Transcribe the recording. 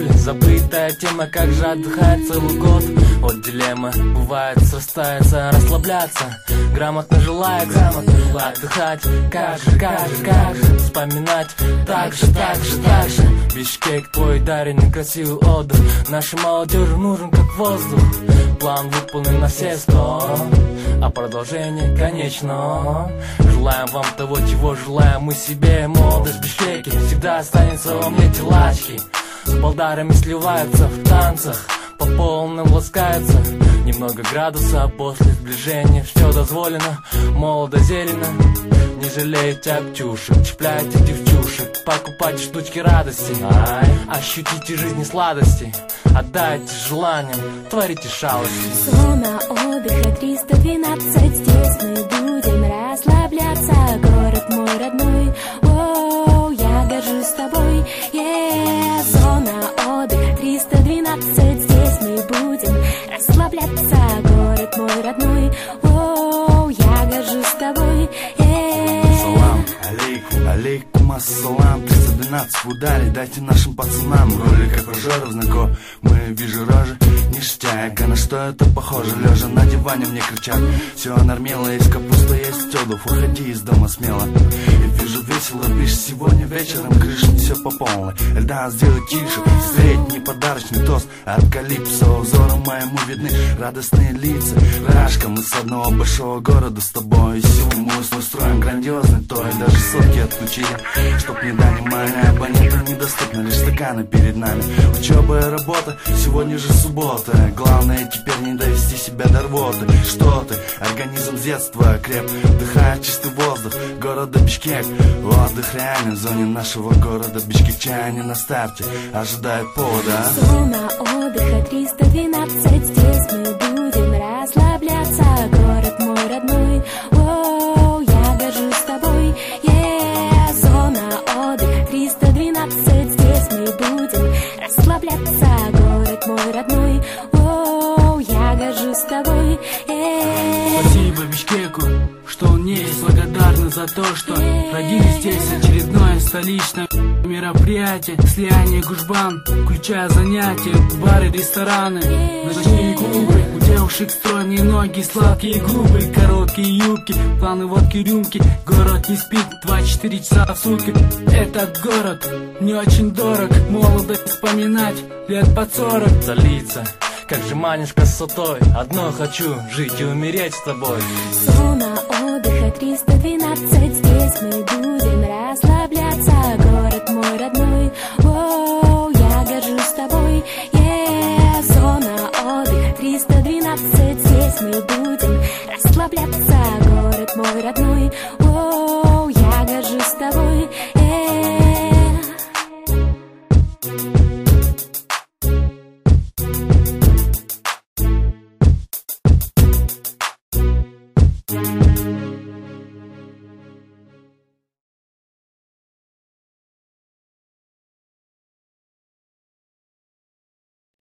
каникуле, забытая тема, как же отдыхать целый год. Вот дилемма, бывает срастается, расслабляться, грамотно желает отдыхать, как же вспоминать, так же. Бишкек твой дарит некрасивый отдых, нашей молодежи нужен как воздух. План выполнен на все 100, а продолжение конечно. Желаем вам того, чего желаем мы себе. Молодость в Бишкеке всегда останется во мне телачки. С балдарами сливаются в танцах, по полным ласкаются. Немного градуса, после сближения все дозволено. Молодо зелено, не жалейте обтюшек, цепляйте девчушек, покупайте штучки радости. Ощутите жизни сладости, отдайте желаниям, творите шалости. Зона отдыха 312, здесь мы будем расслабляться. Город мой родной, о, я горжусь тобой. Зона отдыха 312, здесь мы будем расслабляться. Город мой родной, о, я горжусь тобой. Салам алейкум ассалам. 312 в ударе, дайте нашим пацанам. Роли как прожоров знакомы, вижу рожи ништяк. А на что это похоже? Лежа на диване мне кричат: все нормело, есть капуста, есть тёдов, уходи из дома смело. Я вижу весело, пишешь сегодня вечером, крыша все по полной. Эльдан, сделай тише, средний подарочный тост от Калипсо. Взором моему видны радостные лица. Рашка, мы с одного большого города с тобой. Сегодня мы устроим грандиозный той. Даже сотки отключили, чтоб не дали внимания. Абонентам недоступны лишь стаканы перед нами. Учеба и работа, сегодня же суббота. Главное теперь не довести себя до рвоты. Что ты, организм с детства креп, вдыхает чистый воздух города Бишкек. Отдых реально в зоне нашего города. Бишкекчане на старте ожидают повода. Зона отдыха 312, здесь мы будем расслабляться. Город мой родной, о, я горжусь тобой. Зона отдыха 312, здесь мы будем расслабляться. Город мой родной, о, я горжусь тобой. Спасибо Бишкеку, что он не есть, благодарны за то, что родились здесь. Очередное столичное мероприятие, слияние гужбан, включая занятия, бары, рестораны, ночные клубы. У девушек стройные ноги, сладкие губы, короткие юбки, планы водки, рюмки. Город не спит 24 часа в сутки. Этот город не очень дорог, молодость вспоминать лет под 40. Залиться, как же манишь красотой, одно хочу, жить и умереть с тобой. Зона отдыха 312, здесь мы будем расслабляться. Город мой родной, о, я горжусь тобой. Зона отдыха 312, здесь мы будем расслабляться. Город мой родной,